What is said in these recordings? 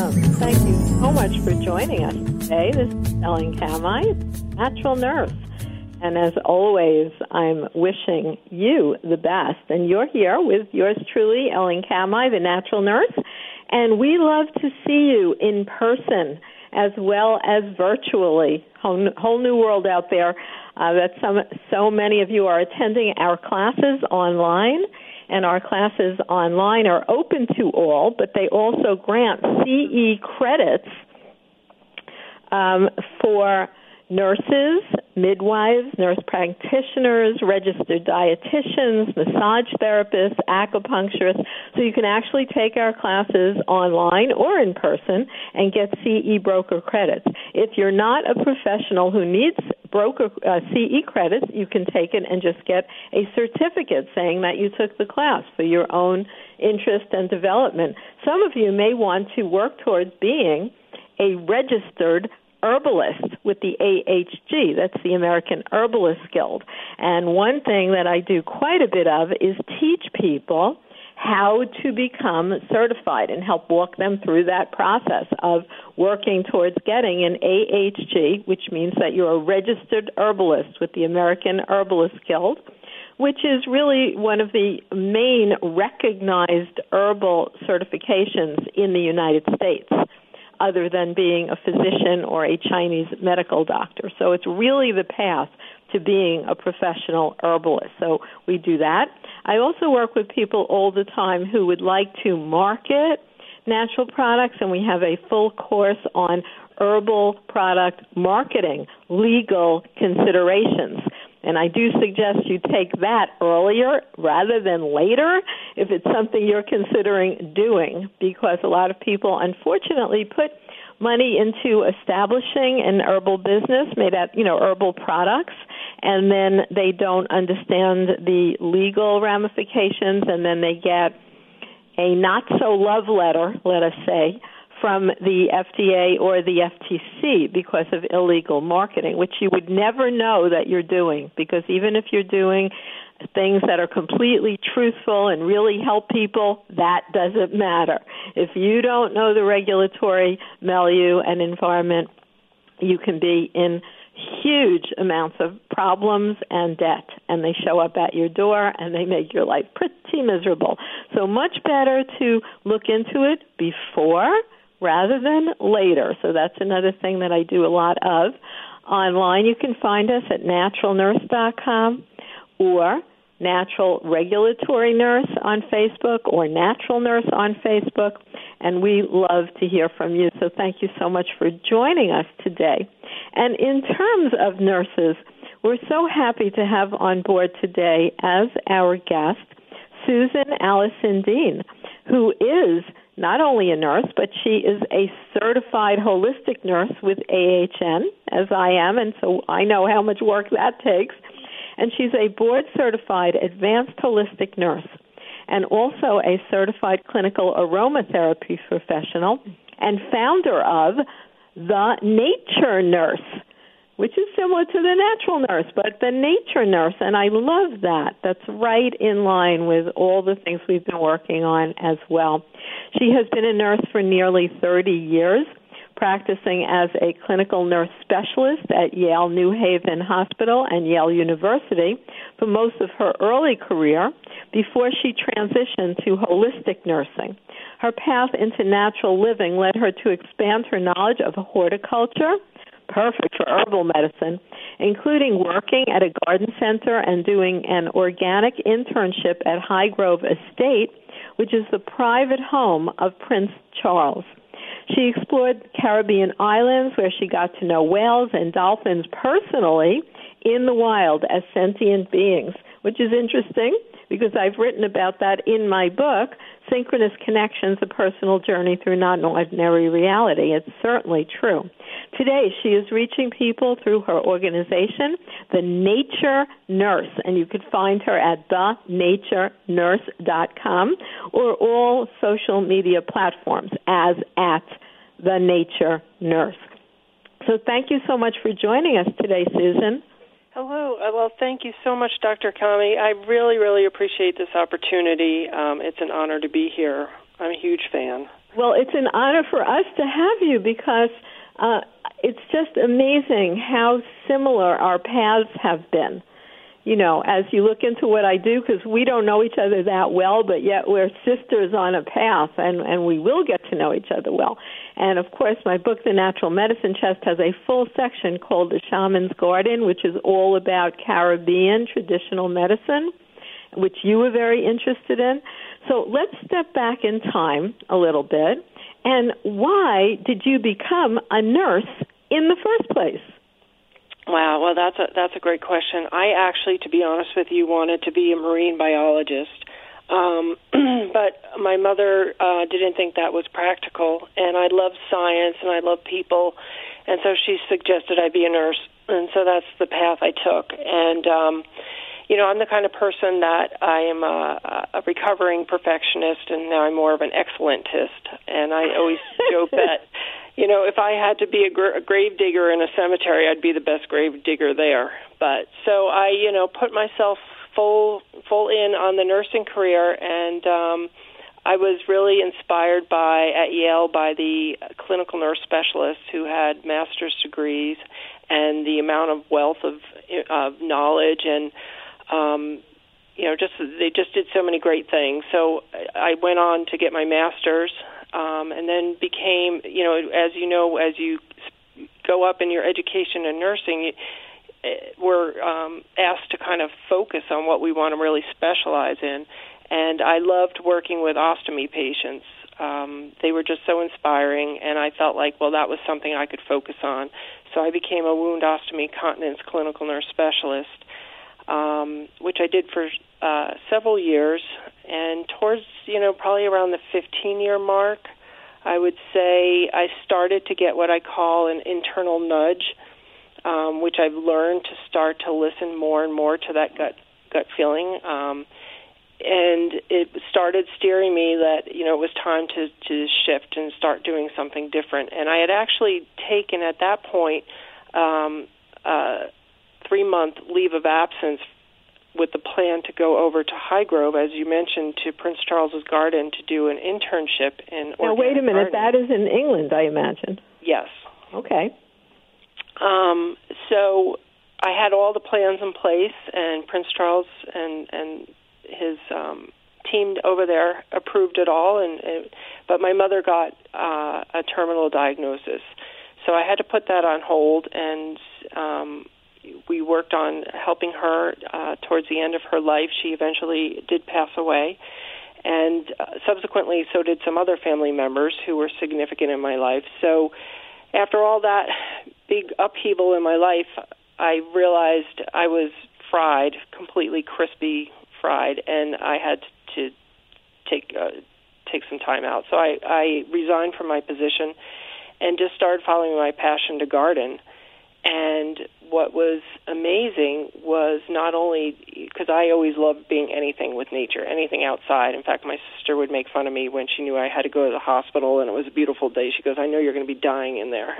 Awesome. Thank you so much for joining us today. This is Ellen Kamhi, Natural Nurse. And as always, I'm wishing you the best. And you're here with yours truly, Ellen Kamhi, the Natural Nurse. And we love to see you in person as well as virtually. Whole new world out there that so many of you are attending our classes online. And our classes online are open to all, but they also grant CE credits for nurses, midwives, nurse practitioners, registered dietitians, massage therapists, acupuncturists. So you can actually take our classes online or in person and get CE broker credits. If you're not a professional who needs CE credits, you can take it and just get a certificate saying that you took the class for your own interest and development. Some of you may want to work towards being a registered herbalist with the AHG. That's the American Herbalist Guild. And one thing that I do quite a bit of is teach people how to become certified and help walk them through that process of working towards getting an AHG, which means that you're a registered herbalist with the American Herbalist Guild, which is really one of the main recognized herbal certifications in the United States, other than being a physician or a Chinese medical doctor. So it's really the path to being a professional herbalist. So we do that. I also work with people all the time who would like to market natural products, and we have a full course on herbal product marketing, legal considerations. And I do suggest you take that earlier rather than later if it's something you're considering doing, because a lot of people, unfortunately, put money into establishing an herbal business made out, herbal products, and then they don't understand the legal ramifications, and then they get a not-so-love letter, let us say, from the FDA or the FTC because of illegal marketing, which you would never know that you're doing, because even if you're doing things that are completely truthful and really help people, that doesn't matter. If you don't know the regulatory milieu and environment, you can be in huge amounts of problems and debt, and they show up at your door and they make your life pretty miserable. So much better to look into it before rather than later. So that's another thing that I do a lot of. Online, you can find us at naturalnurse.com or Natural Regulatory Nurse on Facebook or Natural Nurse on Facebook, and we love to hear from you. So thank you so much for joining us today. And in terms of nurses, we're so happy to have on board today as our guest Susan Allison Dean, who is not only a nurse, but she is a certified holistic nurse with AHN, as I am, and so I know how much work that takes. And she's a board-certified advanced holistic nurse and also a certified clinical aromatherapy professional and founder of The Nature Nurse, which is similar to the Natural Nurse, but the Nature Nurse, and I love that. That's right in line with all the things we've been working on as well. She has been a nurse for nearly 30 years, practicing as a clinical nurse specialist at Yale New Haven Hospital and Yale University for most of her early career before she transitioned to holistic nursing. Her path into natural living led her to expand her knowledge of horticulture, perfect for herbal medicine, including working at a garden center and doing an organic internship at Highgrove Estate, which is the private home of Prince Charles. She explored Caribbean islands where she got to know whales and dolphins personally in the wild as sentient beings, which is interesting because I've written about that in my book, Synchronous Connections, A Personal Journey Through Non-Ordinary Reality. It's certainly true. Today, she is reaching people through her organization, The Nature Nurse, and you can find her at thenaturenurse.com or all social media platforms as at The Nature Nurse. So thank you so much for joining us today, Susan. Hello. Well, thank you so much, Dr. Kamhi. I really, really appreciate this opportunity. It's an honor to be here. I'm a huge fan. Well, it's an honor for us to have you because it's just amazing how similar our paths have been. You know, as you look into what I do, because we don't know each other that well, but yet we're sisters on a path, and we will get to know each other well. And, of course, my book, The Natural Medicine Chest, has a full section called The Shaman's Garden, which is all about Caribbean traditional medicine, which you were very interested in. So let's step back in time a little bit. And why did you become a nurse in the first place? Wow, well, that's a great question. I actually, to be honest with you, wanted to be a marine biologist, but my mother didn't think that was practical, and I love science and I love people, and so she suggested I be a nurse, and so that's the path I took. And you know, I'm the kind of person that I am a recovering perfectionist, and now I'm more of an excellentist, and I always joke that, you know, if I had to be a grave digger in a cemetery, I'd be the best grave digger there. But so I, you know, put myself full in on the nursing career, and I was really inspired at Yale by the clinical nurse specialists who had master's degrees and the amount of wealth of knowledge and you know, they just did so many great things. So I went on to get my master's, and then became, you know, as you go up in your education in nursing, we're asked to kind of focus on what we want to really specialize in. And I loved working with ostomy patients. They were just so inspiring, and I felt like, well, that was something I could focus on. So I became a wound ostomy continence clinical nurse specialist, which I did for several years. And towards, you know, probably around the 15-year mark, I would say I started to get what I call an internal nudge, which I've learned to start to listen more and more to that gut feeling. And it started steering me that, you know, it was time to shift and start doing something different. And I had actually taken at that point 3-month leave of absence with the plan to go over to Highgrove, as you mentioned, to Prince Charles's Garden to do an internship in organic Now, wait a minute. gardening. That is in England, I imagine. Yes. Okay. So I had all the plans in place, and Prince Charles and his team over there approved it all. But my mother got a terminal diagnosis, so I had to put that on hold, and we worked on helping her towards the end of her life. She eventually did pass away, and subsequently so did some other family members who were significant in my life. So after all that big upheaval in my life, I realized I was fried, completely crispy fried, and I had to take some time out. So I resigned from my position and just started following my passion to garden. And what was amazing was not only, because I always loved being anything with nature, anything outside. In fact, my sister would make fun of me when she knew I had to go to the hospital and it was a beautiful day. She goes, I know you're going to be dying in there.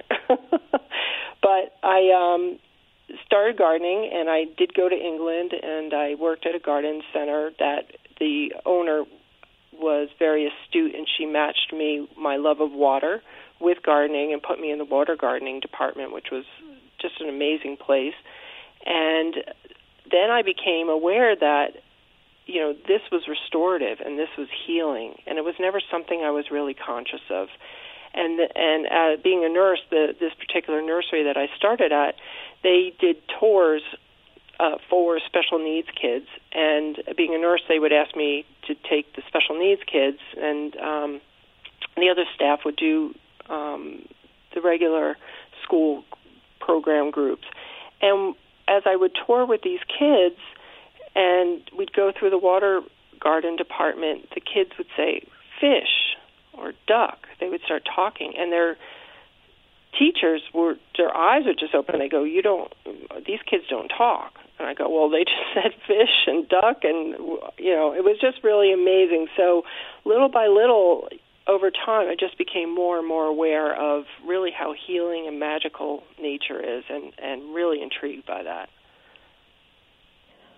But I started gardening, and I did go to England, and I worked at a garden center that the owner was very astute, and she matched my love of water with gardening and put me in the water gardening department, which was just an amazing place. And then I became aware that, you know, this was restorative and this was healing, and it was never something I was really conscious of. And being a nurse, this particular nursery that I started at, they did tours for special needs kids. And being a nurse, they would ask me to take the special needs kids, and the other staff would do the regular school program groups. And as I would tour with these kids, and we'd go through the water garden department, the kids would say, fish or duck. They would start talking, and their teachers their eyes would just open, and they go, these kids don't talk. And I go, well, they just said fish and duck, and, you know, it was just really amazing. So little by little, over time, I just became more and more aware of really how healing and magical nature is, and really intrigued by that.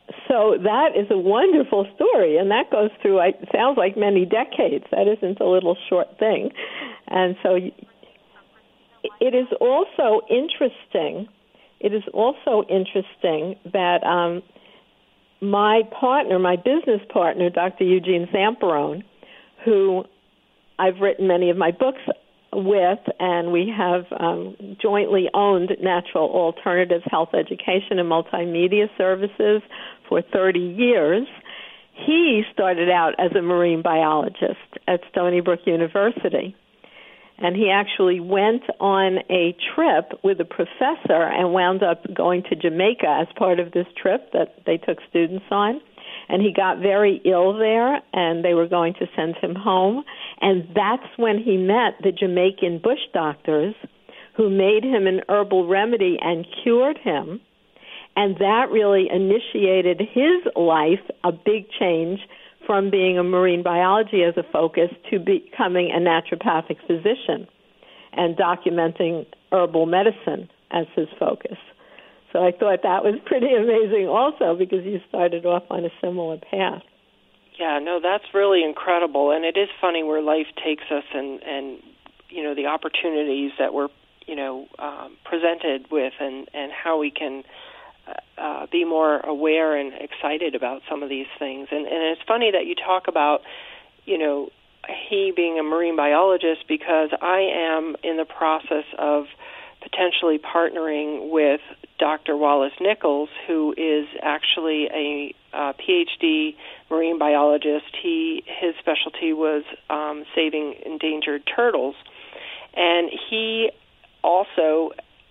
So that is a wonderful story, and that goes through, it sounds like many decades. That isn't a little short thing. And so it is also interesting. It is also interesting that my business partner, Dr. Eugene Zamperone, who I've written many of my books with, and we have jointly owned Natural Alternatives Health Education and Multimedia Services for 30 years. He started out as a marine biologist at Stony Brook University, and he actually went on a trip with a professor and wound up going to Jamaica as part of this trip that they took students on. And he got very ill there, and they were going to send him home. And that's when he met the Jamaican bush doctors who made him an herbal remedy and cured him. And that really initiated his life, a big change from being a marine biology as a focus to becoming a naturopathic physician and documenting herbal medicine as his focus. So I thought that was pretty amazing also, because you started off on a similar path. Yeah, no, that's really incredible. And it is funny where life takes us and you know, the opportunities that we're, you know, presented with and how we can be more aware and excited about some of these things. And it's funny that you talk about, you know, he being a marine biologist, because I am in the process of potentially partnering with Dr. Wallace Nichols, who is actually a PhD marine biologist. His specialty was saving endangered turtles, and he also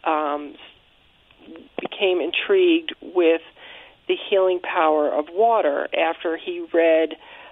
became intrigued with the healing power of water after he read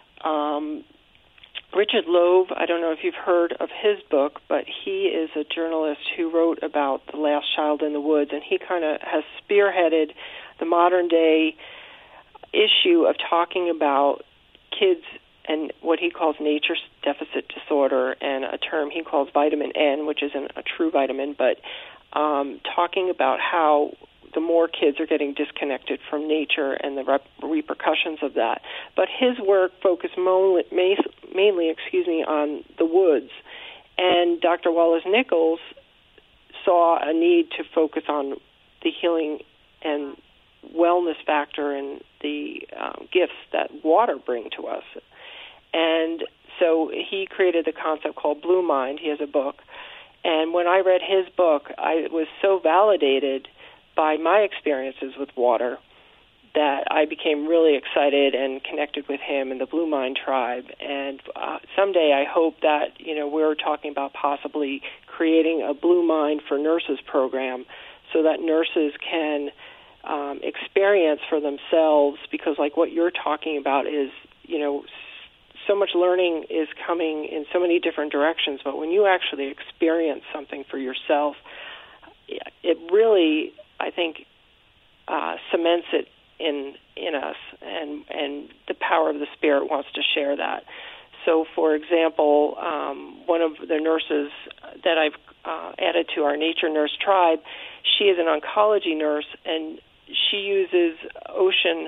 Richard Louv. I don't know if you've heard of his book, but he is a journalist who wrote about The Last Child in the Woods, and he kind of has spearheaded the modern-day issue of talking about kids and what he calls nature deficit disorder, and a term he calls vitamin N, which isn't a true vitamin, but talking about how the more kids are getting disconnected from nature and the repercussions of that. But his work focused mainly, on the woods. And Dr. Wallace Nichols saw a need to focus on the healing and wellness factor and the gifts that water bring to us. And so he created the concept called Blue Mind. He has a book. And when I read his book, I was so validated by my experiences with water that I became really excited and connected with him and the Blue Mind tribe. And someday I hope that, you know, we're talking about possibly creating a Blue Mind for Nurses program so that nurses can experience for themselves, because like what you're talking about is, you know, so much learning is coming in so many different directions, but when you actually experience something for yourself, it really, I think, cements it in us, and the power of the Spirit wants to share that. So, for example, one of the nurses that I've added to our Nature Nurse tribe, she is an oncology nurse, and she uses ocean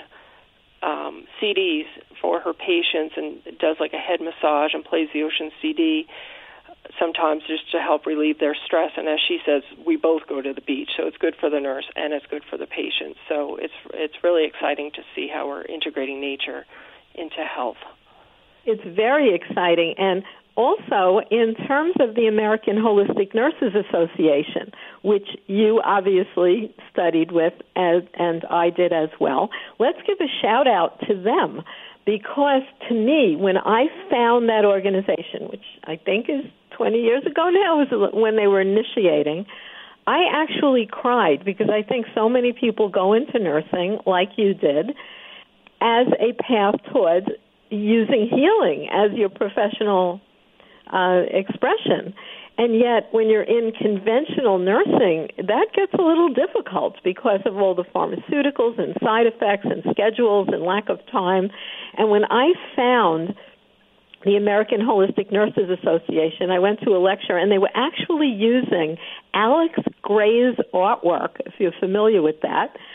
CDs for her patients and does like a head massage and plays the ocean CD sometimes just to help relieve their stress. And as she says, we both go to the beach, so it's good for the nurse and it's good for the patient. So it's really exciting to see how we're integrating nature into health. It's very exciting. And also, in terms of the American Holistic Nurses Association, which you obviously studied with, and I did as well, let's give a shout-out to them, because to me, when I found that organization, which I think is 20 years ago now, was when they were initiating, I actually cried, because I think so many people go into nursing, like you did, as a path towards using healing as your professional expression. And yet, when you're in conventional nursing, that gets a little difficult because of all the pharmaceuticals and side effects and schedules and lack of time. And when I found the American Holistic Nurses Association, I went to a lecture, and they were actually using Alex Gray's artwork, if you're familiar with that,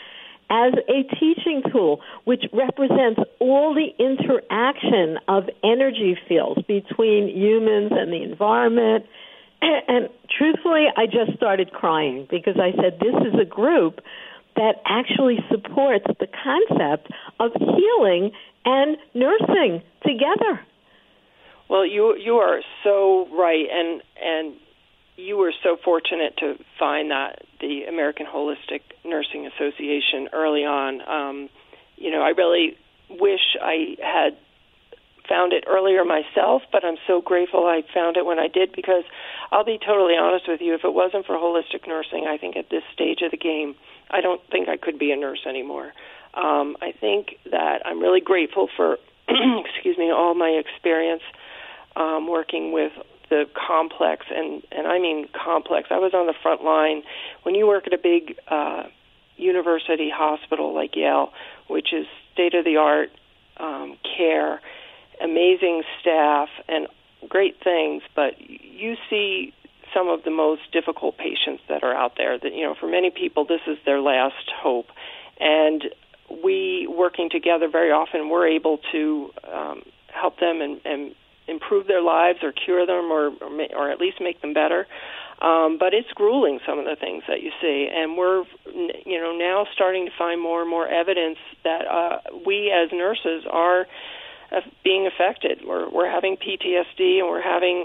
as a teaching tool, which represents all the interaction of energy fields between humans and the environment. And truthfully, I just started crying because I said this is a group that actually supports the concept of healing and nursing together. Well, you are so right, and you were so fortunate to find that the American Holistic Nursing Association early on. I really wish I had found it earlier myself, but I'm so grateful I found it when I did, because I'll be totally honest with you, if it wasn't for holistic nursing, I think at this stage of the game, I don't think I could be a nurse anymore. I think that I'm really grateful for, all my experience working with the complex, and I mean complex. I was on the front line. When you work at a big university hospital like Yale, which is state-of-the-art care, amazing staff, and great things, but you see some of the most difficult patients that are out there. That, for many people, this is their last hope. And we, working together very often, we're able to help them and improve their lives or cure them or at least make them better. But it's grueling, some of the things that you see. And we're, now starting to find more and more evidence that we as nurses are being affected. We're having PTSD, and we're having,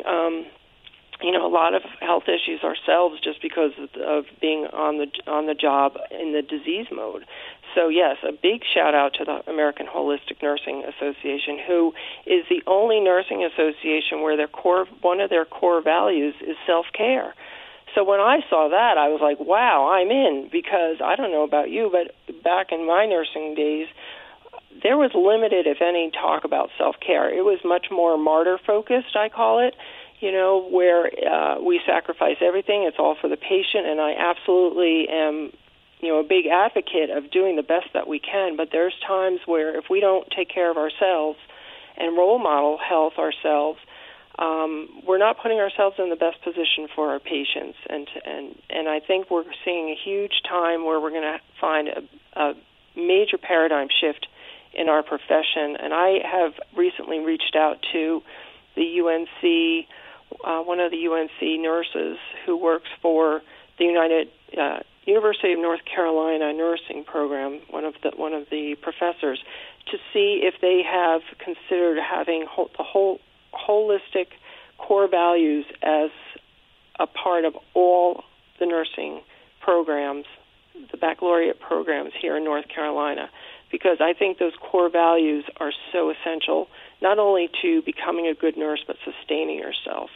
a lot of health issues ourselves just because of being on the job in the disease mode. So yes, a big shout out to the American Holistic Nursing Association, who is the only nursing association where one of their core values is self-care. So when I saw that, I was like, wow, I'm in, because I don't know about you, but back in my nursing days, there was limited, if any, talk about self-care. It was much more martyr-focused, I call it, where we sacrifice everything. It's all for the patient, and I absolutely am, a big advocate of doing the best that we can. But there's times where if we don't take care of ourselves and role model health ourselves, we're not putting ourselves in the best position for our patients. And I think we're seeing a huge time where we're going to find a major paradigm shift in our profession. And I have recently reached out to the UNC, one of the UNC nurses who works for the University of North Carolina nursing program, one of the professors, to see if they have considered having the whole holistic core values as a part of all the nursing programs, the baccalaureate programs here in North Carolina, because I think those core values are so essential, not only to becoming a good nurse, but sustaining yourself.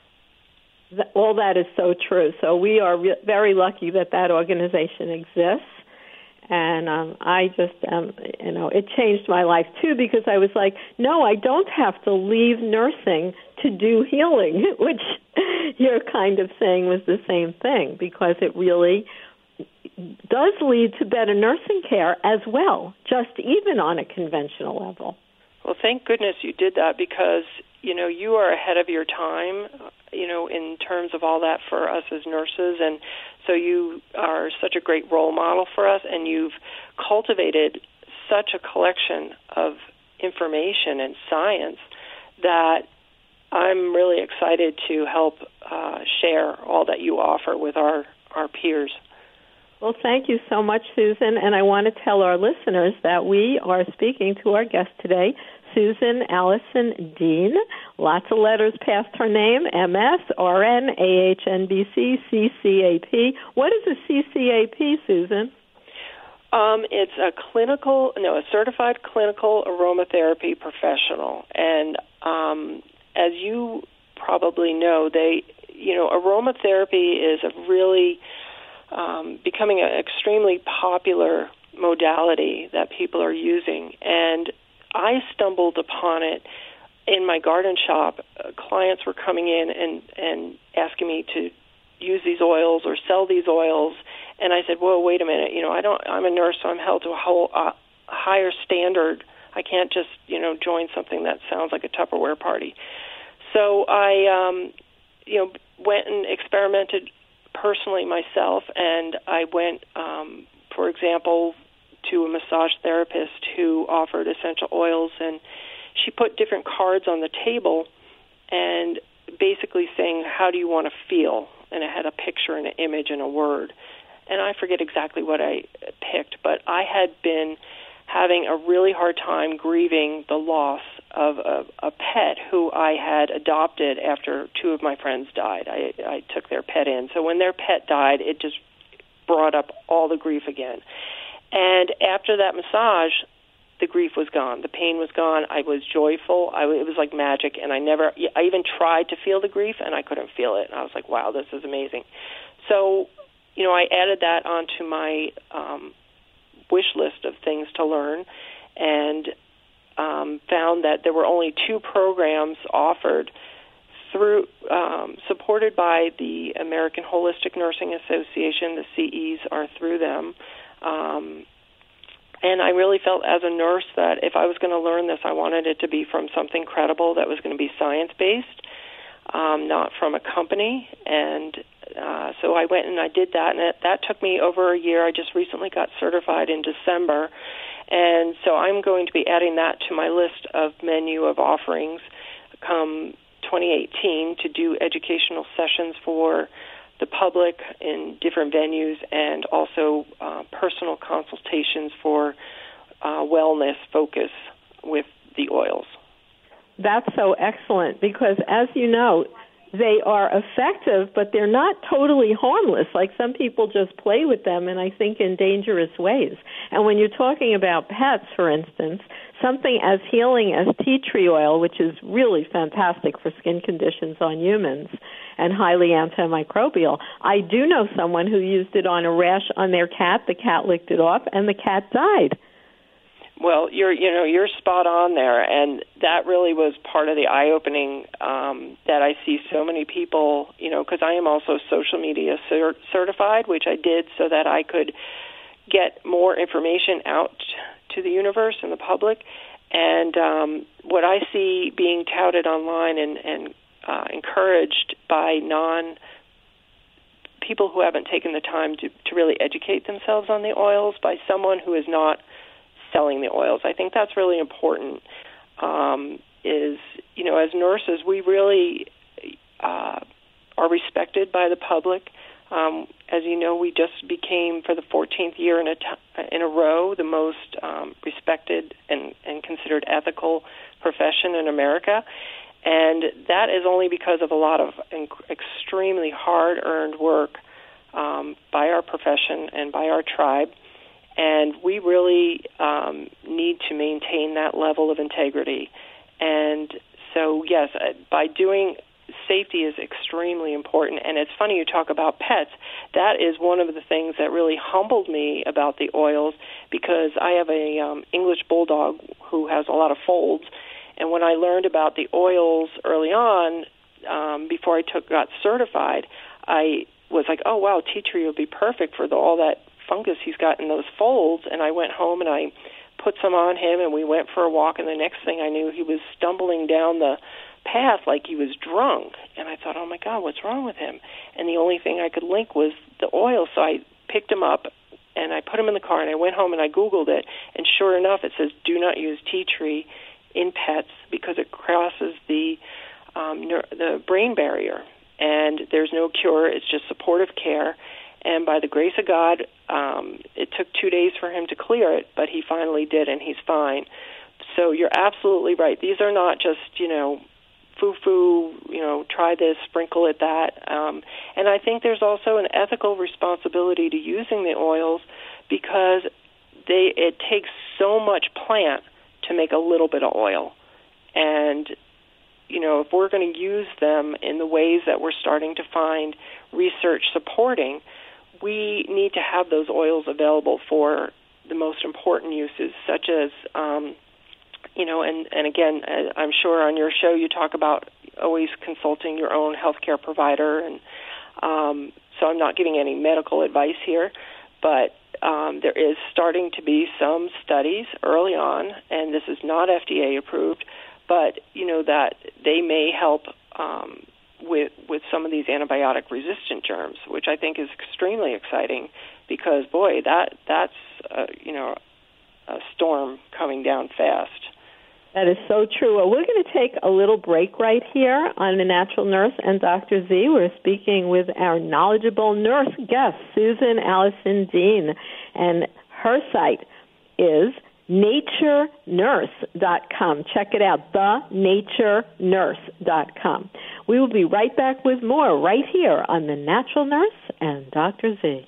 All that is so true. So we are very lucky that organization exists. And I just, it changed my life, too, because I was like, no, I don't have to leave nursing to do healing, which you're kind of saying was the same thing, because it really does lead to better nursing care as well, just even on a conventional level. Well, thank goodness you did that, because, you are ahead of your time, in terms of all that for us as nurses. And so you are such a great role model for us, and you've cultivated such a collection of information and science that I'm really excited to help share all that you offer with our peers. Well, thank you so much, Susan. And I want to tell our listeners that we are speaking to our guest today, Susan Allison Dean. Lots of letters past her name: MS, RN, AHNBC, CCAP. What is a CCAP, Susan? It's a certified clinical aromatherapy professional. And as you probably know, aromatherapy is a really becoming an extremely popular modality that people are using. And I stumbled upon it in my garden shop. Clients were coming in and asking me to use these oils or sell these oils. And I said, well, wait a minute, I'm a nurse, so I'm held to a higher standard. I can't just, join something that sounds like a Tupperware party. So I, went and experimented personally myself, and I went, for example, to a massage therapist who offered essential oils, and she put different cards on the table and basically saying, how do you want to feel? And it had a picture and an image and a word. And I forget exactly what I picked, but I had been having a really hard time grieving the loss of a pet who I had adopted after two of my friends died. I took their pet in. So when their pet died, it just brought up all the grief again. And after that massage, the grief was gone. The pain was gone. I was joyful. It was like magic, and I even tried to feel the grief, and I couldn't feel it. And I was like, wow, this is amazing. So, I added that onto my wish list of things to learn, and found that there were only 2 programs offered through supported by the American Holistic Nursing Association. The CEs are through them. And I really felt as a nurse that if I was going to learn this, I wanted it to be from something credible that was going to be science-based, not from a company. And so I went and I did that, and that took me over a year. I just recently got certified in December. And so I'm going to be adding that to my list of menu of offerings come 2018 to do educational sessions for the public in different venues, and also personal consultations for wellness focus with the oils. That's so excellent because, as you know, they are effective, but they're not totally harmless. Like some people just play with them, and I think in dangerous ways. And when you're talking about pets, for instance, something as healing as tea tree oil, which is really fantastic for skin conditions on humans and highly antimicrobial. I do know someone who used it on a rash on their cat. The cat licked it off, and the cat died. Well, you're spot on there, and that really was part of the eye-opening that I see so many people, because I am also social media certified, which I did so that I could get more information out to the universe and the public. And what I see being touted online and encouraged by people who haven't taken the time to really educate themselves on the oils by someone who is not selling the oils. I think that's really important. As nurses, we really are respected by the public. As you know, we just became, for the 14th year in a row, the most respected and considered ethical profession in America. And that is only because of a lot of extremely hard-earned work by our profession and by our tribe. And we really need to maintain that level of integrity. And so, yes, by doing safety is extremely important. And it's funny you talk about pets. That is one of the things that really humbled me about the oils, because I have a English bulldog who has a lot of folds. And when I learned about the oils early on, before I got certified, I was like, oh, wow, tea tree would be perfect for all that fungus he's got in those folds. And I went home and I put some on him, and we went for a walk, and the next thing I knew, he was stumbling down the path like he was drunk. And I thought, oh my God, what's wrong with him? And the only thing I could link was the oil. So I picked him up and I put him in the car, and I went home and I Googled it, and sure enough, it says do not use tea tree in pets because it crosses the brain barrier, and there's no cure. It's just supportive care. And by the grace of God, it took 2 days for him to clear it, but he finally did, and he's fine. So you're absolutely right. These are not just, foo-foo, try this, sprinkle it, that. And I think there's also an ethical responsibility to using the oils, because it takes so much plant to make a little bit of oil. And, if we're going to use them in the ways that we're starting to find research supporting, we need to have those oils available for the most important uses, such as, and again, I'm sure on your show you talk about always consulting your own healthcare provider, and so I'm not giving any medical advice here, but there is starting to be some studies early on, and this is not FDA approved, but, that they may help with some of these antibiotic-resistant germs, which I think is extremely exciting because, boy, that's storm coming down fast. That is so true. Well, we're going to take a little break right here on The Natural Nurse and Dr. Z. We're speaking with our knowledgeable nurse guest, Susan Allison Dean, and her site is naturenurse.com. Check it out, theNatureNurse.com. We will be right back with more right here on The Natural Nurse and Dr. Z.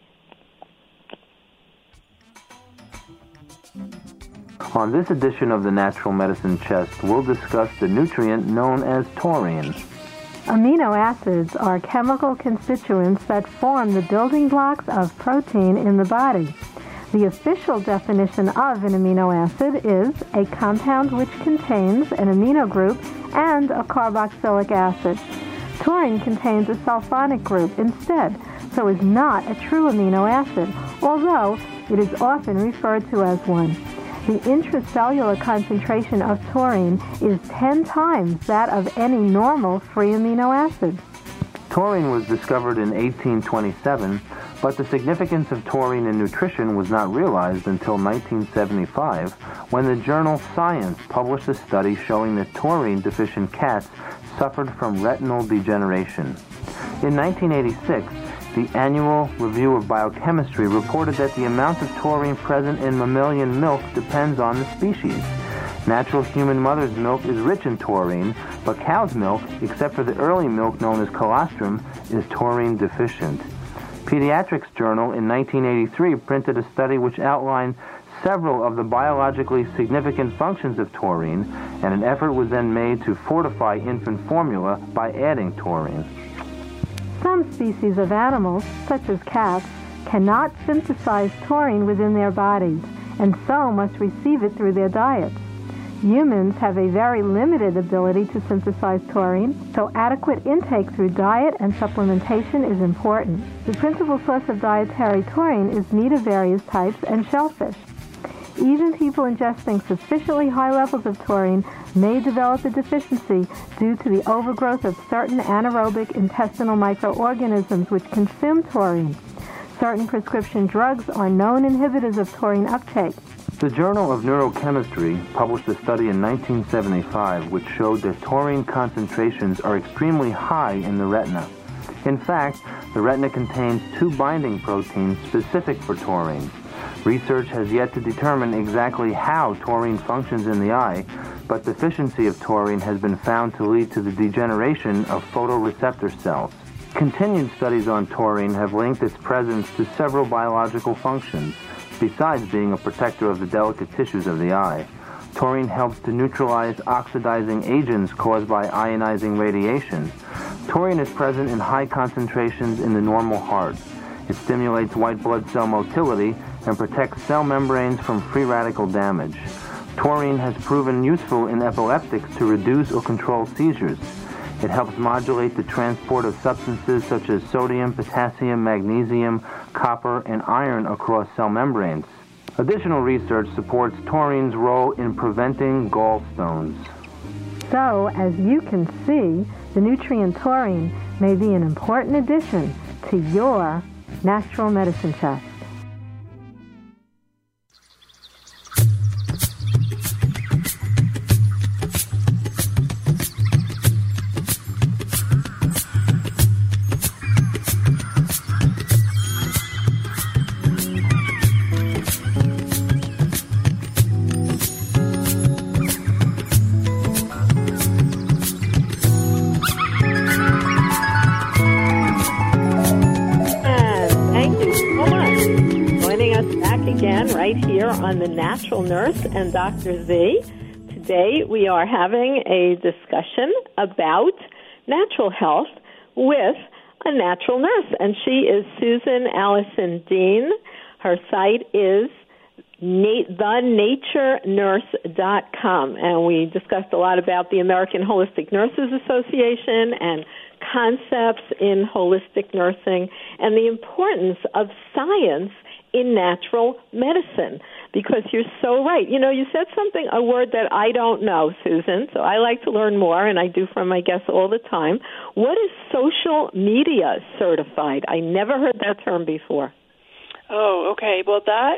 On this edition of the Natural Medicine Chest, we'll discuss the nutrient known as taurine. Amino acids are chemical constituents that form the building blocks of protein in the body. The official definition of an amino acid is a compound which contains an amino group and a carboxylic acid. Taurine contains a sulfonic group instead, so is not a true amino acid, although it is often referred to as one. The intracellular concentration of taurine is 10 times that of any normal free amino acid. Taurine was discovered in 1827, but the significance of taurine in nutrition was not realized until 1975, when the journal Science published a study showing that taurine-deficient cats suffered from retinal degeneration. In 1986, the Annual Review of Biochemistry reported that the amount of taurine present in mammalian milk depends on the species. Natural human mother's milk is rich in taurine, but cow's milk, except for the early milk known as colostrum, is taurine deficient. Pediatrics Journal in 1983 printed a study which outlined several of the biologically significant functions of taurine, and an effort was then made to fortify infant formula by adding taurine. Some species of animals, such as cats, cannot synthesize taurine within their bodies, and so must receive it through their diets. Humans have a very limited ability to synthesize taurine, so adequate intake through diet and supplementation is important. The principal source of dietary taurine is meat of various types and shellfish. Even people ingesting sufficiently high levels of taurine may develop a deficiency due to the overgrowth of certain anaerobic intestinal microorganisms which consume taurine. Certain prescription drugs are known inhibitors of taurine uptake. The Journal of Neurochemistry published a study in 1975 which showed that taurine concentrations are extremely high in the retina. In fact, the retina contains 2 binding proteins specific for taurine. Research has yet to determine exactly how taurine functions in the eye, but deficiency of taurine has been found to lead to the degeneration of photoreceptor cells. Continued studies on taurine have linked its presence to several biological functions, besides being a protector of the delicate tissues of the eye. Taurine helps to neutralize oxidizing agents caused by ionizing radiation. Taurine is present in high concentrations in the normal heart. It stimulates white blood cell motility and protects cell membranes from free radical damage. Taurine has proven useful in epileptics to reduce or control seizures. It helps modulate the transport of substances such as sodium, potassium, magnesium, copper, and iron across cell membranes. Additional research supports taurine's role in preventing gallstones. So, as you can see, the nutrient taurine may be an important addition to your natural medicine chest. Right here on The Natural Nurse and Dr. Z. Today we are having a discussion about natural health with a natural nurse, and she is Susan Allison Dean. Her site is theNatureNurse.com, and we discussed a lot about the American Holistic Nurses Association and concepts in holistic nursing and the importance of science in natural medicine, because you're so right. You know, you said a word that I don't know, Susan, so I like to learn more, and I do from my guests all the time. What is social media certified? I never heard that term before. Oh, okay. Well, that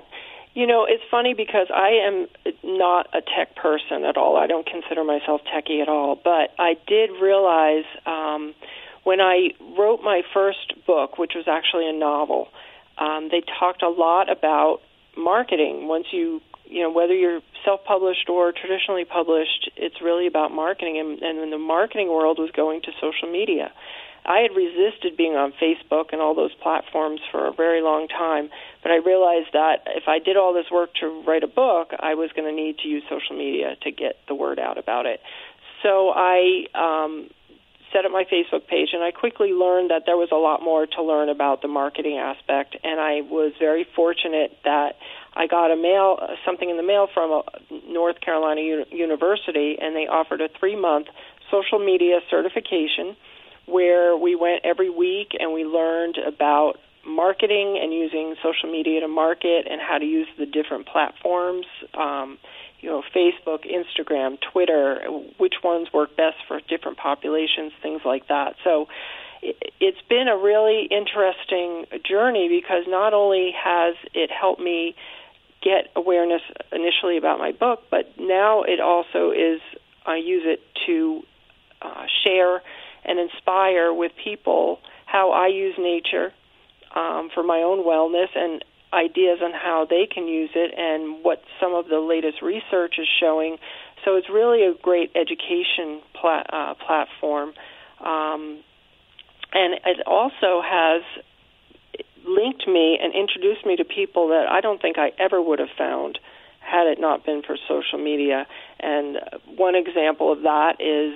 You know, it's funny because I am not a tech person at all. I don't consider myself techie at all. But I did realize when I wrote my first book, which was actually a novel, they talked a lot about marketing. Once you know, whether you're self-published or traditionally published, it's really about marketing. And when the marketing world was going to social media, I had resisted being on Facebook and all those platforms for a very long time, but I realized that if I did all this work to write a book, I was going to need to use social media to get the word out about it. So I set up my Facebook page, and I quickly learned that there was a lot more to learn about the marketing aspect, and I was very fortunate that I got something in the mail from North Carolina University, and they offered a 3-month social media certification where we went every week and we learned about marketing and using social media to market and how to use the different platforms, Facebook, Instagram, Twitter, which ones work best for different populations, things like that. So it's been a really interesting journey because not only has it helped me get awareness initially about my book, but now it also is, I use it to share and inspire with people how I use nature for my own wellness and ideas on how they can use it and what some of the latest research is showing. So it's really a great education platform. And it also has linked me and introduced me to people that I don't think I ever would have found had it not been for social media. And one example of that is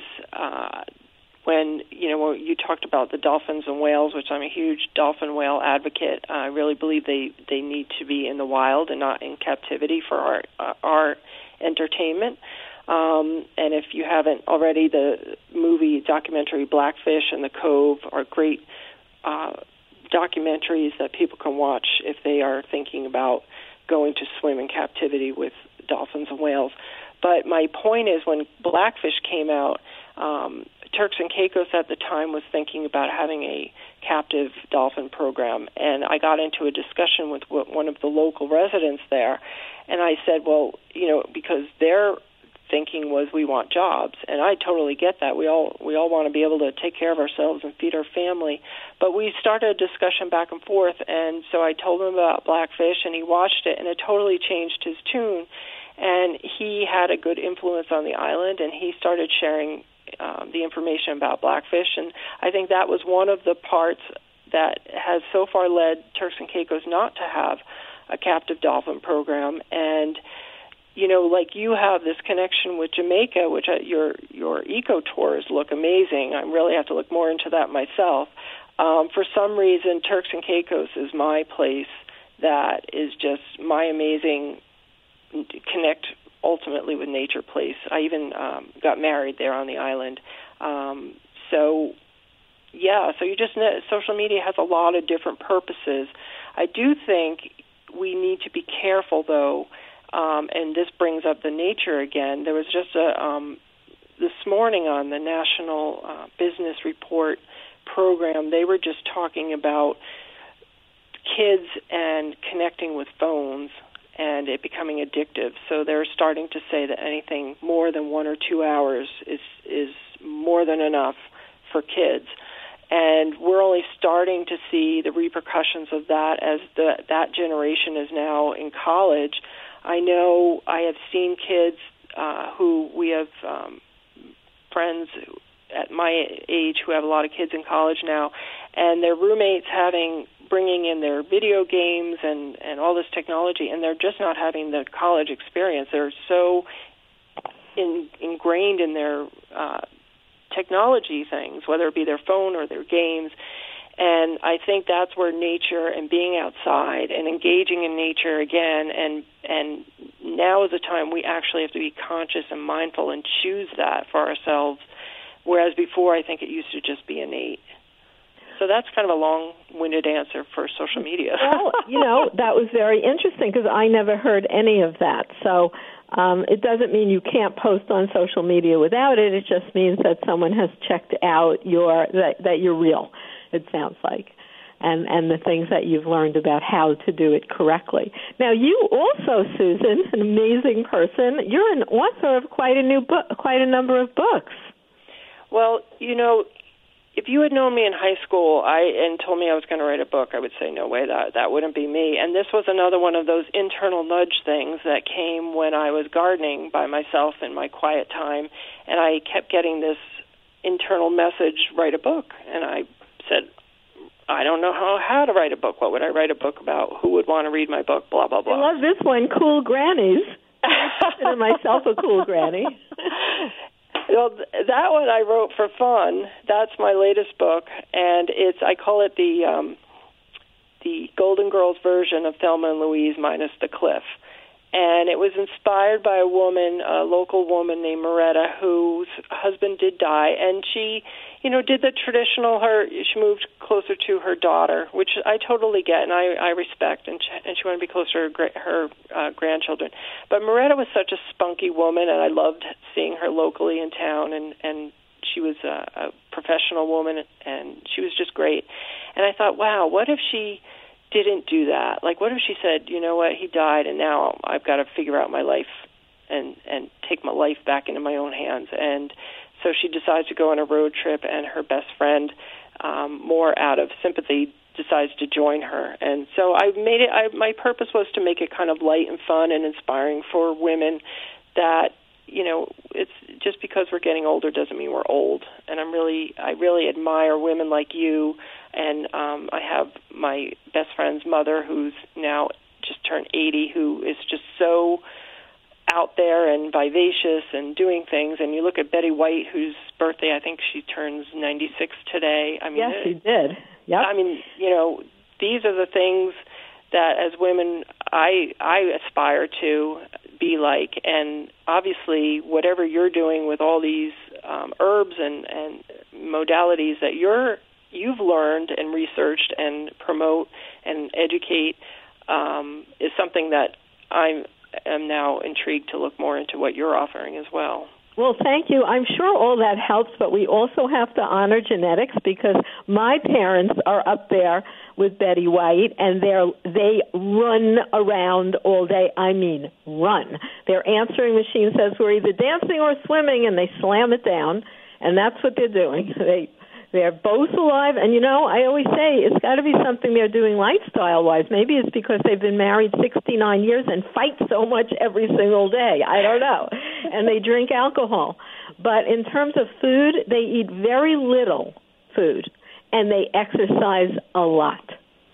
when you talked about the dolphins and whales, which I'm a huge dolphin whale advocate. I really believe they need to be in the wild and not in captivity for our entertainment. And if you haven't already, the movie documentary Blackfish and The Cove are great documentaries that people can watch if they are thinking about going to swim in captivity with dolphins and whales. But my point is, when Blackfish came out, Turks and Caicos at the time was thinking about having a captive dolphin program, and I got into a discussion with one of the local residents there, and I said, well, because their thinking was we want jobs, and I totally get that. We all want to be able to take care of ourselves and feed our family, but we started a discussion back and forth, and so I told him about Blackfish, and he watched it, and it totally changed his tune, and he had a good influence on the island, and he started sharing the information about Blackfish, and I think that was one of the parts that has so far led Turks and Caicos not to have a captive dolphin program. And like you have this connection with Jamaica, which your eco tours look amazing. I really have to look more into that myself. For some reason, Turks and Caicos is my place that is just my amazing connect ultimately with nature place. I even got married there on the island. So you just know social media has a lot of different purposes. I do think we need to be careful, though, and this brings up the nature again. There was just this morning on the National Business Report program, they were just talking about kids and connecting with phones and it becoming addictive. So they're starting to say that anything more than 1 or 2 hours is more than enough for kids. And we're only starting to see the repercussions of that as that generation is now in college. I know I have seen kids who we have friends at my age who have a lot of kids in college now, and their roommates bringing in their video games and all this technology, and they're just not having the college experience. They're so ingrained in their technology things, whether it be their phone or their games. And I think that's where nature and being outside and engaging in nature again, and now is the time we actually have to be conscious and mindful and choose that for ourselves, whereas before I think it used to just be innate. So that's kind of a long-winded answer for social media. Well, that was very interesting because I never heard any of that. So it doesn't mean you can't post on social media without it. It just means that someone has checked out that you're real, it sounds like. and the things that you've learned about how to do it correctly. Now, you also, Susan, an amazing person, you're an author of quite a number of books. Well, if you had known me in high school and told me I was going to write a book, I would say, no way, that wouldn't be me. And this was another one of those internal nudge things that came when I was gardening by myself in my quiet time, and I kept getting this internal message, write a book. And I said, I don't know how to write a book. What would I write a book about? Who would want to read my book? Blah, blah, blah. I love this one, Cool Grannies. I consider myself a cool granny. Well, that one I wrote for fun. That's my latest book, and I call it the Golden Girls version of Thelma and Louise minus the cliff. And it was inspired by a local woman named Moretta, whose husband did die, and she, did the traditional. She moved closer to her daughter, which I totally get and I respect, and she wanted to be closer to her grandchildren. But Moretta was such a spunky woman, and I loved seeing her locally in town, and she was a professional woman, and she was just great. And I thought, wow, what if she didn't do that? Like, what if she said, you know what, he died, and now I've got to figure out my life and take my life back into my own hands. And so she decides to go on a road trip, and her best friend, more out of sympathy, decides to join her. And so I made it, my purpose was to make it kind of light and fun and inspiring for women that, it's just because we're getting older doesn't mean we're old. And I really admire women like you. And I have my best friend's mother, who's now just turned 80, who is just so out there and vivacious and doing things. And you look at Betty White, whose birthday, I think she turns 96 today. I mean, yes, she did. Yep. I mean, these are the things that as women I aspire to be like. And obviously, whatever you're doing with all these herbs and modalities that you've learned and researched and promote and educate is something that I am now intrigued to look more into what you're offering as well. Well, thank you. I'm sure all that helps, but we also have to honor genetics because my parents are up there with Betty White, and they run around all day. I mean, run. Their answering machine says we're either dancing or swimming, and they slam it down, and that's what they're doing. They're both alive, and I always say it's got to be something they're doing lifestyle-wise. Maybe it's because they've been married 69 years and fight so much every single day. I don't know. And they drink alcohol. But in terms of food, they eat very little food, and they exercise a lot.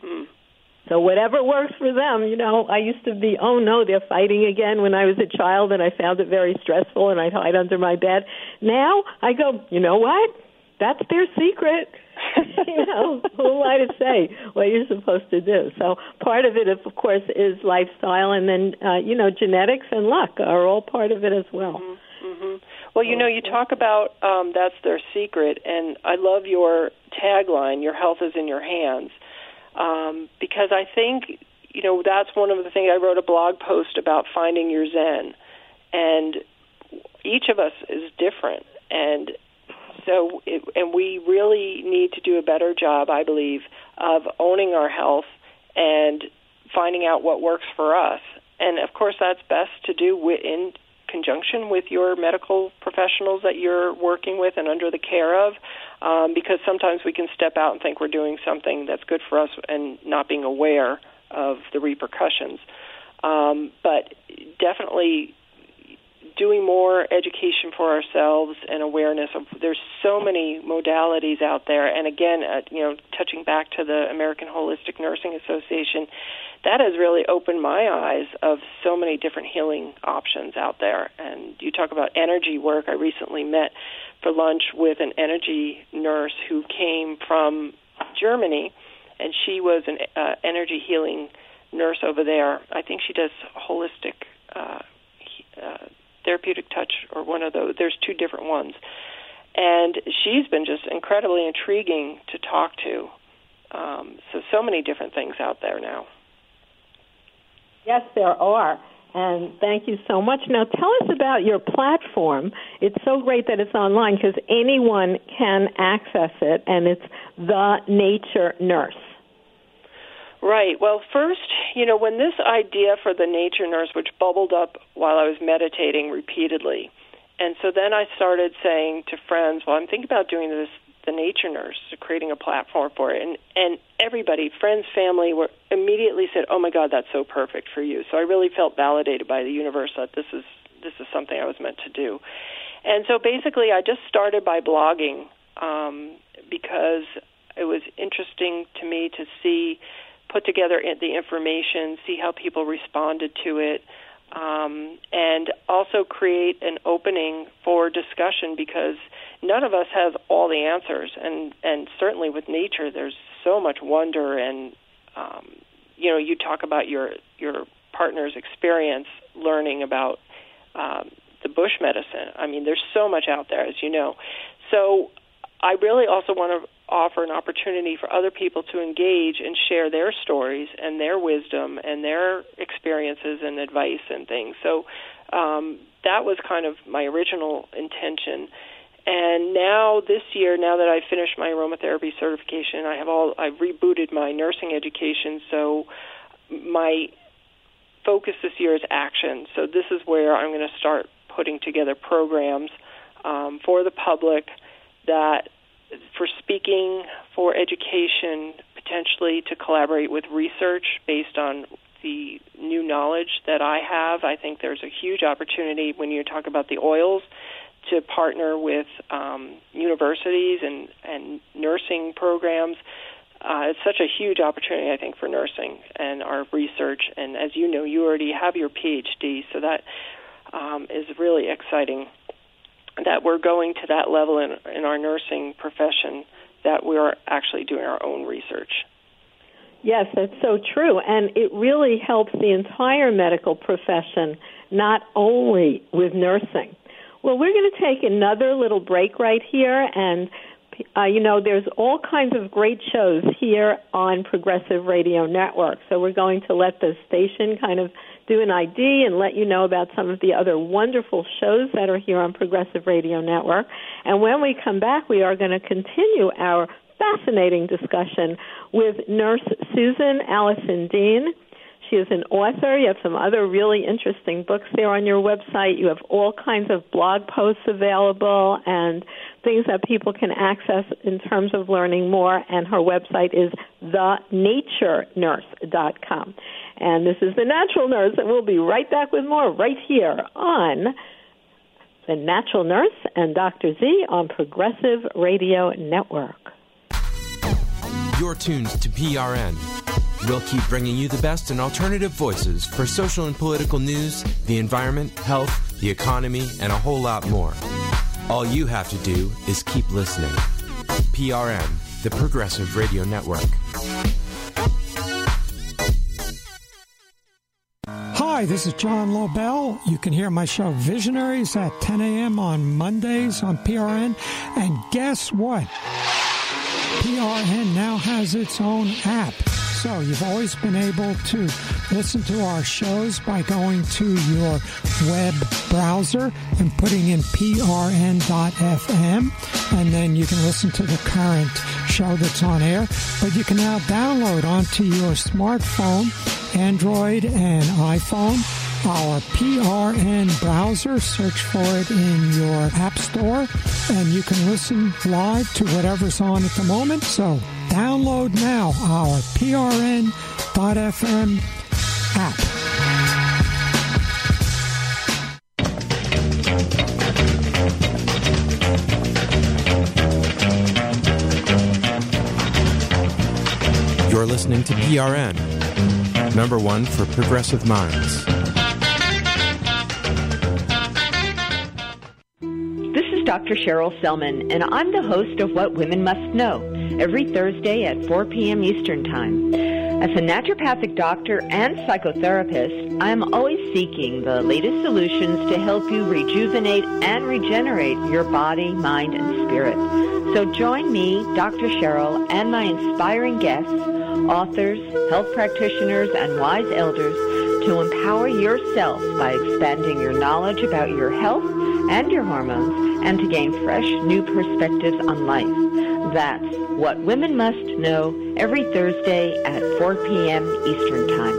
So whatever works for them, I used to be, oh, no, they're fighting again when I was a child, and I found it very stressful, and I'd hide under my bed. Now I go, you know what? That's their secret. Who am I to say what you're supposed to do? So part of it, of course, is lifestyle, and then, genetics and luck are all part of it as well. Mm-hmm. Well, you talk about that's their secret, and I love your tagline, your health is in your hands, because I think, that's one of the things. I wrote a blog post about finding your Zen, and each of us is different, and so, we really need to do a better job, I believe, of owning our health and finding out what works for us. And, of course, that's best to do in conjunction with your medical professionals that you're working with and under the care of, because sometimes we can step out and think we're doing something that's good for us and not being aware of the repercussions. But definitely doing more education for ourselves and awareness of there's so many modalities out there. And again, touching back to the American Holistic Nursing Association, that has really opened my eyes of so many different healing options out there. And you talk about energy work. I recently met for lunch with an energy nurse who came from Germany, and she was an energy healing nurse over there. I think she does holistic therapeutic touch, or one of those. There's two different ones. And she's been just incredibly intriguing to talk to. So many different things out there now. Yes, there are. And thank you so much. Now, tell us about your platform. It's so great that it's online because anyone can access it, and it's The Nature Nurse. Right. Well, first, when this idea for the nature nurse, which bubbled up while I was meditating repeatedly, and so then I started saying to friends, well, I'm thinking about doing this, the nature nurse, creating a platform for it. And everybody, friends, family, were immediately said, oh, my God, that's so perfect for you. So I really felt validated by the universe that this is something I was meant to do. And so basically I just started by blogging because it was interesting to me to put together the information, see how people responded to it, and also create an opening for discussion, because none of us has all the answers, and certainly with nature there's so much wonder, and you talk about your partner's experience learning about the bush medicine. I mean, there's so much out there, as you know. So I really also want to offer an opportunity for other people to engage and share their stories and their wisdom and their experiences and advice and things. So that was kind of my original intention. And now this year, now that I've finished my aromatherapy certification, I've rebooted my nursing education. So my focus this year is action. So this is where I'm going to start putting together programs for the public, that for speaking, for education, potentially to collaborate with research based on the new knowledge that I have. I think there's a huge opportunity when you talk about the oils to partner with universities and nursing programs. It's such a huge opportunity, I think, for nursing and our research. And as you know, you already have your PhD, so that is really exciting that we're going to that level in our nursing profession, that we are actually doing our own research. Yes, that's so true. And it really helps the entire medical profession, not only with nursing. Well, we're going to take another little break right here, and there's all kinds of great shows here on Progressive Radio Network. So we're going to let the station kind of do an ID and let you know about some of the other wonderful shows that are here on Progressive Radio Network. And when we come back, we are going to continue our fascinating discussion with Nurse Susan Allison Dean. She is an author. You have some other really interesting books there on your website. You have all kinds of blog posts available and things that people can access in terms of learning more. And her website is thenaturenurse.com. And this is The Natural Nurse, and we'll be right back with more right here on The Natural Nurse and Dr. Z on Progressive Radio Network. You're tuned to PRN. We'll keep bringing you the best and alternative voices for social and political news, the environment, health, the economy, and a whole lot more. All you have to do is keep listening. PRN, the Progressive Radio Network. Hi, this is John Lobel. You can hear my show Visionaries at 10 a.m. on Mondays on PRN. And guess what? PRN now has its own app. So you've always been able to listen to our shows by going to your web browser and putting in prn.fm, and then you can listen to the current show that's on air. But you can now download onto your smartphone, Android and iPhone, our PRN browser. Search for it in your app store, and you can listen live to whatever's on at the moment. So download now our PRN.FM app. You're listening to PRN, number one for progressive minds. This is Dr. Cheryl Selman, and I'm the host of What Women Must Know, every Thursday at 4 p.m. Eastern Time. As a naturopathic doctor and psychotherapist, I am always seeking the latest solutions to help you rejuvenate and regenerate your body, mind, and spirit. So join me, Dr. Cheryl, and my inspiring guests, authors, health practitioners, and wise elders to empower yourself by expanding your knowledge about your health and your hormones, and to gain fresh, new perspectives on life. That's What Women Must Know, every Thursday at 4 p.m. Eastern Time.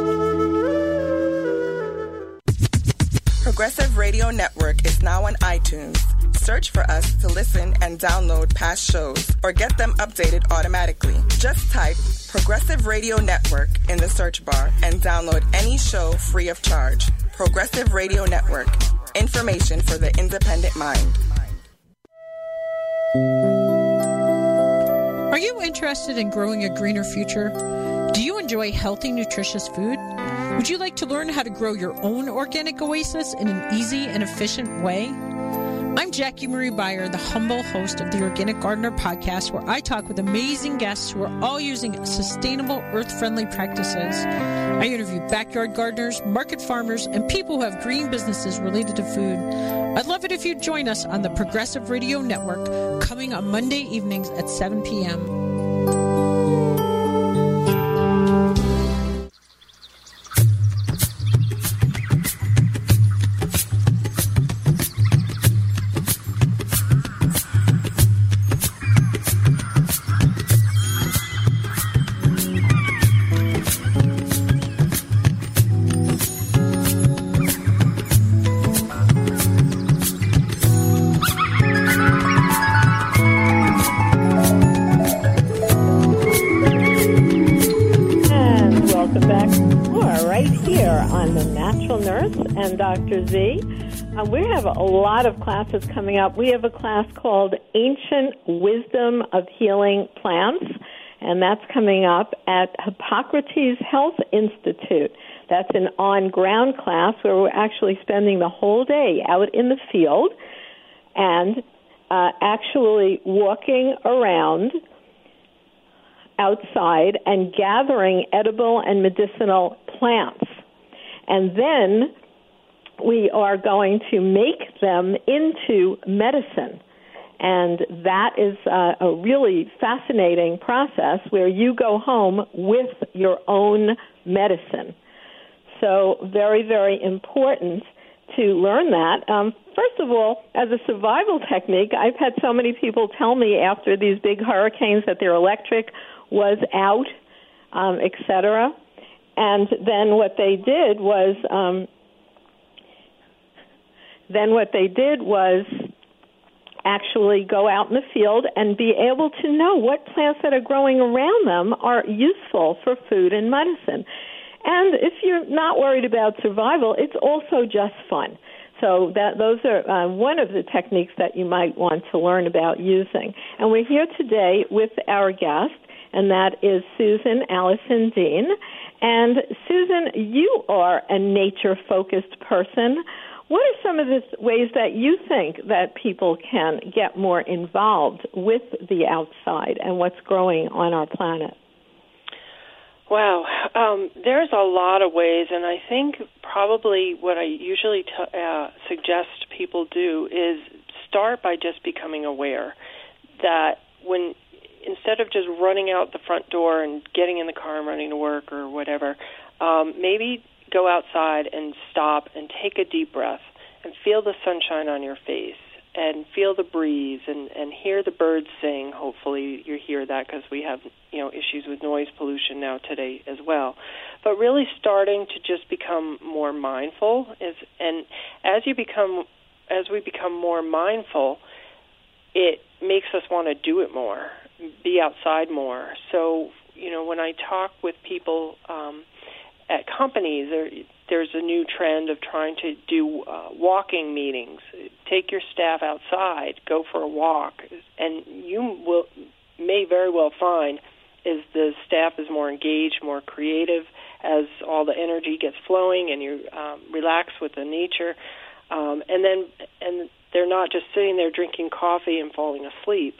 Progressive Radio Network is now on iTunes. Search for us to listen and download past shows or get them updated automatically. Just type Progressive Radio Network in the search bar and download any show free of charge. Progressive Radio Network. Information for the independent mind. Are you interested in growing a greener future? Do you enjoy healthy, nutritious food? Would you like to learn how to grow your own organic oasis in an easy and efficient way? I'm Jackie Marie Beyer, the humble host of the Organic Gardener podcast, where I talk with amazing guests who are all using sustainable, earth-friendly practices. I interview backyard gardeners, market farmers, and people who have green businesses related to food. I'd love it if you'd join us on the Progressive Radio Network, coming on Monday evenings at 7 p.m. And Dr. Z. We have a lot of classes coming up. We have a class called Ancient Wisdom of Healing Plants, and that's coming up at Hippocrates Health Institute. That's an on-ground class where we're actually spending the whole day out in the field and actually walking around outside and gathering edible and medicinal plants. And then we are going to make them into medicine. And that is a really fascinating process where you go home with your own medicine. So very, very important to learn that. First of all, as a survival technique, I've had so many people tell me after these big hurricanes that their electric was out, et cetera. And then what they did was actually go out in the field and be able to know what plants that are growing around them are useful for food and medicine. And if you're not worried about survival, it's also just fun. So those are one of the techniques that you might want to learn about using. And we're here today with our guest, and that is Susan Allison Dean. And Susan, you are a nature-focused person. What are some of the ways that you think that people can get more involved with the outside and what's growing on our planet? Wow. There's a lot of ways, and I think probably what I usually suggest people do is start by just becoming aware that instead of just running out the front door and getting in the car and running to work or whatever, maybe go outside and stop and take a deep breath and feel the sunshine on your face and feel the breeze and hear the birds sing. Hopefully you hear that because we have issues with noise pollution now today as well. But really starting to just become more mindful and as we become more mindful, it makes us want to do it more, be outside more. So, when I talk with people at companies, there's a new trend of trying to do walking meetings. Take your staff outside, go for a walk, and you may very well find as the staff is more engaged, more creative, as all the energy gets flowing and you relax with the nature, and they're not just sitting there drinking coffee and falling asleep.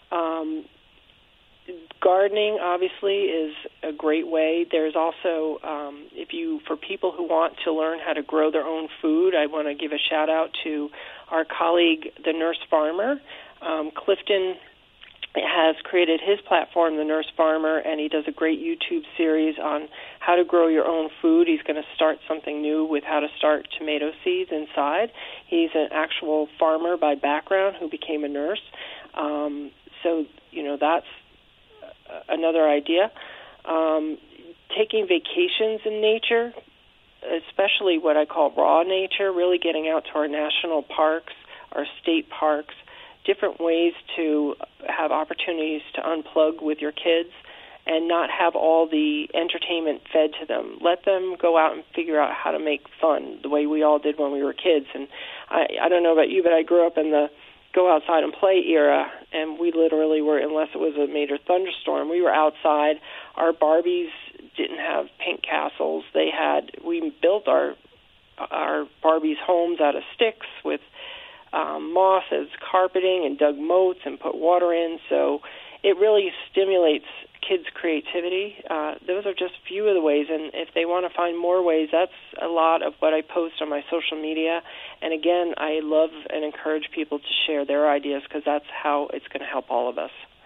Gardening, obviously, is a great way. There's also, for people who want to learn how to grow their own food, I want to give a shout-out to our colleague, the Nurse Farmer. Clifton has created his platform, the Nurse Farmer, and he does a great YouTube series on how to grow your own food. He's going to start something new with how to start tomato seeds inside. He's an actual farmer by background who became a nurse. So that's another idea. Taking vacations in nature, especially what I call raw nature, really getting out to our national parks, our state parks, different ways to have opportunities to unplug with your kids and not have all the entertainment fed to them. Let them go out and figure out how to make fun the way we all did when we were kids. And I don't know about you, but I grew up in the go outside and play era, and we literally were, unless it was a major thunderstorm, we were outside. Our Barbies didn't have pink castles. We built our Barbies' homes out of sticks with moss as carpeting and dug moats and put water in. So it really stimulates kids' creativity. Those are just a few of the ways, and if they want to find more ways, that's a lot of what I post on my social media. And again, I love and encourage people to share their ideas because that's how it's going to help all of us.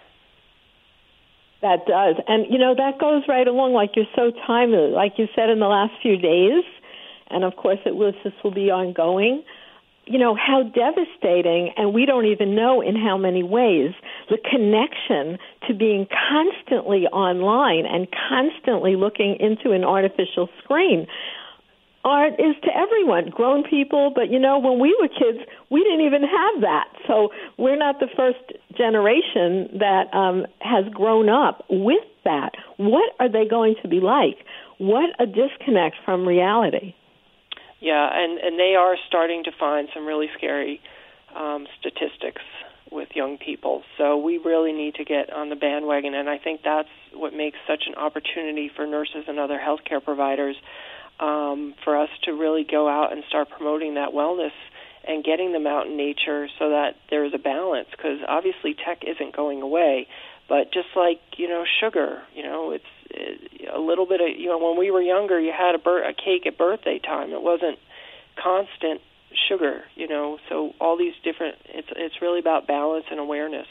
That does. And, that goes right along, like you're so timely, like you said, in the last few days, and of course this will be ongoing. How devastating, and we don't even know in how many ways, the connection to being constantly online and constantly looking into an artificial screen is to everyone, grown people. But, when we were kids, we didn't even have that. So we're not the first generation that has grown up with that. What are they going to be like? What a disconnect from reality. Yeah, and they are starting to find some really scary statistics with young people. So we really need to get on the bandwagon, and I think that's what makes such an opportunity for nurses and other healthcare providers for us to really go out and start promoting that wellness and getting them out in nature so that there's a balance, because obviously tech isn't going away. But just like, sugar, it's a little bit of, when we were younger, you had a cake at birthday time. It wasn't constant sugar, so all these different, it's really about balance and awareness.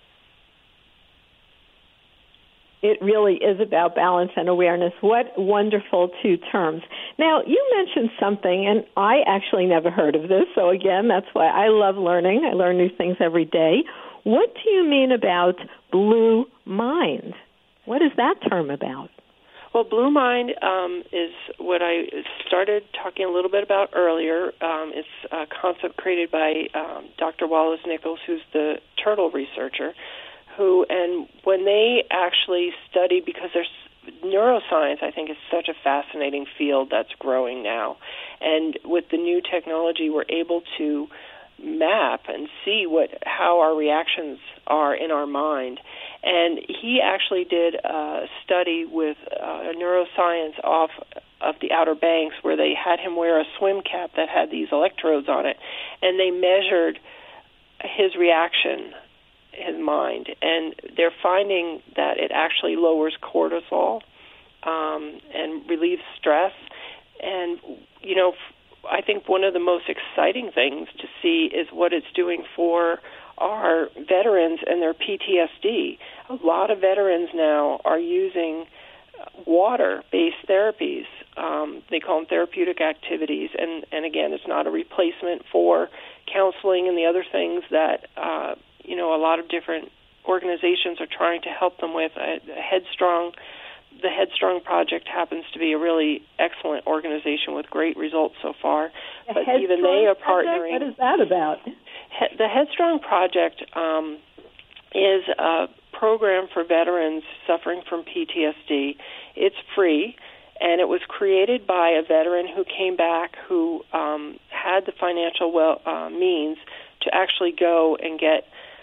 It really is about balance and awareness. What wonderful two terms. Now, you mentioned something, and I actually never heard of this, so again, that's why I love learning. I learn new things every day. What do you mean about Blue Mind? What is that term about? Well, Blue Mind is what I started talking a little bit about earlier. It's a concept created by Dr. Wallace Nichols, who's the turtle researcher, and when they actually study, because there's neuroscience, I think, is such a fascinating field that's growing now. And with the new technology, we're able to map and see how our reactions are in our mind. And he actually did a study with neuroscience off of the Outer Banks where they had him wear a swim cap that had these electrodes on it, and they measured his reaction, his mind, and they're finding that it actually lowers cortisol and relieves stress. And, I think one of the most exciting things to see is what it's doing for our veterans and their PTSD. A lot of veterans now are using water-based therapies. They call them therapeutic activities. And again, it's not a replacement for counseling and the other things that, a lot of different organizations are trying to help them with. The Headstrong Project happens to be a really excellent organization with great results so far. But even they are partnering. What is that about? The Headstrong Project is a program for veterans suffering from PTSD. It's free, and it was created by a veteran who came back who had the financial means to actually go and get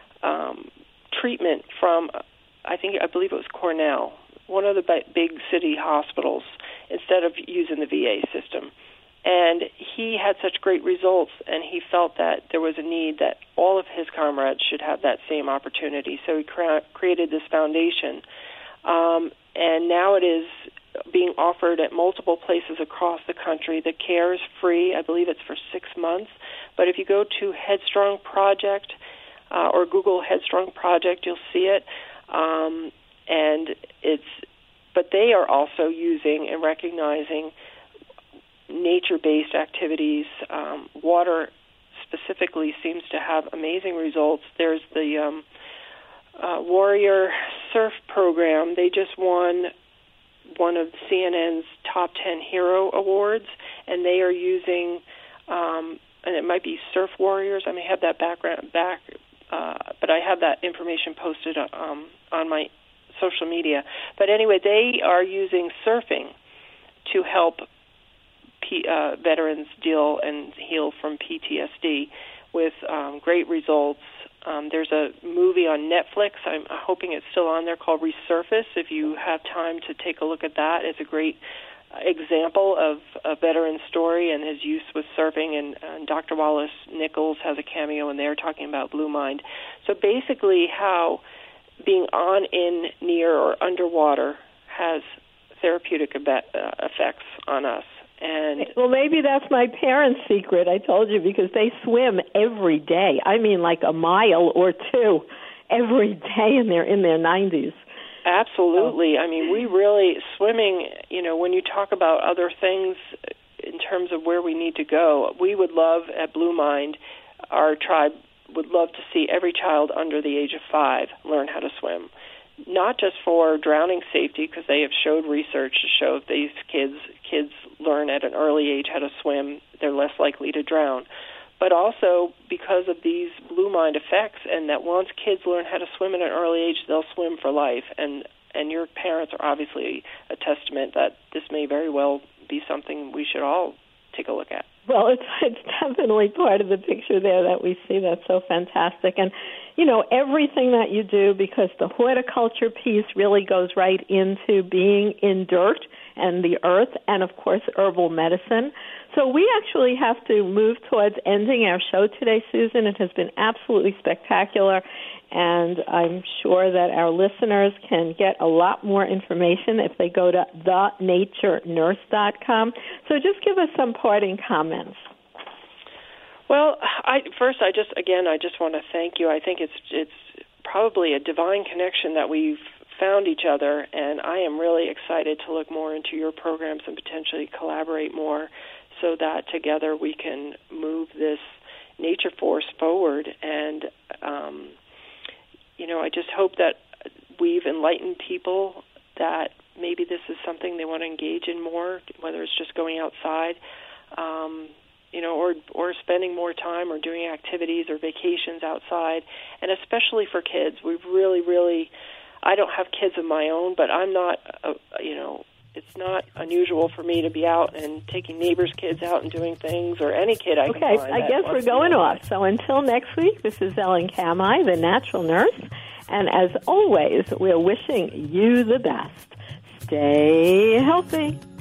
treatment from, I believe it was Cornell, one of the big city hospitals, instead of using the VA system. And he had such great results, and he felt that there was a need that all of his comrades should have that same opportunity. So he created this foundation, and now it is being offered at multiple places across the country. The care is free. I believe it's for 6 months. But if you go to Headstrong Project or Google Headstrong Project, you'll see it. But they are also using and recognizing nature-based activities. Water specifically seems to have amazing results. There's the Warrior Surf program. They just won one of CNN's top 10 hero awards, and they are using, and it might be Surf Warriors. I may have that but I have that information posted on my social media. But anyway, they are using surfing to help veterans deal and heal from PTSD with great results. There's a movie on Netflix, I'm hoping it's still on there, called Resurface. If you have time to take a look at that, it's a great example of a veteran's story and his use with surfing, and Dr. Wallace Nichols has a cameo in there talking about Blue Mind. So basically how being on, in, near, or underwater has therapeutic effects on us. And well, maybe that's my parents' secret, I told you, because they swim every day. I mean, like a mile or two every day, and they're in their 90s. Absolutely. I mean, we really, swimming, when you talk about other things in terms of where we need to go, we would love at Blue Mind, our tribe would love to see every child under the age of 5 learn how to swim. Not just for drowning safety, because they have showed research to show if these kids learn at an early age how to swim, they're less likely to drown. But also because of these Blue Mind effects, and that once kids learn how to swim at an early age, they'll swim for life. And your parents are obviously a testament that this may very well be something we should all take a look at. Well, it's definitely part of the picture there that we see. That's so fantastic. And, everything that you do, because the horticulture piece really goes right into being in dirt and the earth, and, of course, herbal medicine. So we actually have to move towards ending our show today, Susan. It has been absolutely spectacular, and I'm sure that our listeners can get a lot more information if they go to thenaturenurse.com. So just give us some parting comments. Well, I just want to thank you. I think it's probably a divine connection that we've found each other, and I am really excited to look more into your programs and potentially collaborate more so that together we can move this nature force forward. And, I just hope that we've enlightened people that maybe this is something they want to engage in more, whether it's just going outside, or spending more time or doing activities or vacations outside, and especially for kids. We've really, I don't have kids of my own, but I'm not, it's not unusual for me to be out and taking neighbors' kids out and doing things, or any kid I can find. Okay, I guess we're going off. So until next week, this is Ellen Kamhi, the Natural Nurse, and as always, we're wishing you the best. Stay healthy.